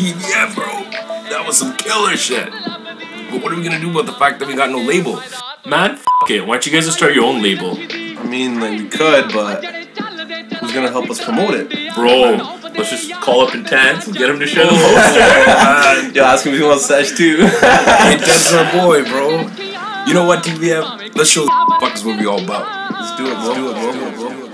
TVF, bro. That was some killer shit. But what are we gonna do about the fact that we got no label? Man, it. Why don't you guys just start your own label? I mean, like, we could, but who's gonna help us promote it? Bro, let's just call up Intense and get him to share the poster. Yo, ask him if he wants Sesh too. Intense our boy, bro. You know what, TVF? Let's show the fuckers what we all about. Let's do it, bro.